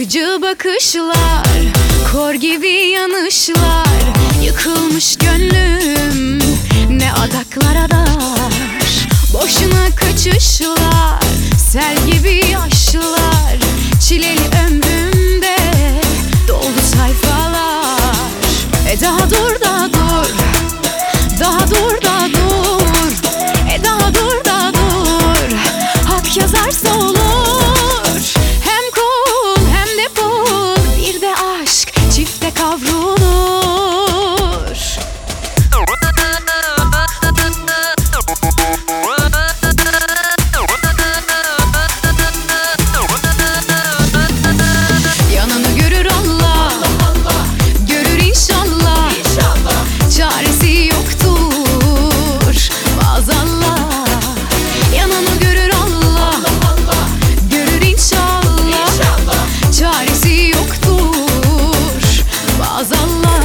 Yakıcı bakışlar, kor gibi yanışlar. Yıkılmış gönlüm ne adaklara dar. Boşuna kaçışlar, sel gibi yaşlar. Çileli ömrümde doldu sayfalar. Daha dur, daha dur, daha dur, daha dur. Daha dur, daha dur. Hak yazarsa olur. Hem kul hem de pul, bir de aşk çifte kavrulur. Yanını görür Allah, görür inşallah. Çaresi yoktur maazallah. Yanını görür Allah, görür inşallah. Çaresi yoktur maazallah.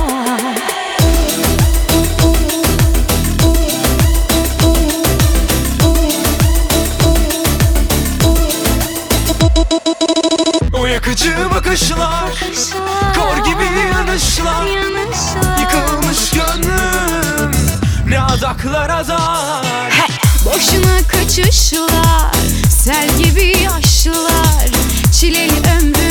O yakıcı bakışlar, kor gibi yanışlar. Yıkılmış gönlüm ne adaklara dar. Boşuna kaçışlar, sel gibi yaşlar. Çileli ömrüm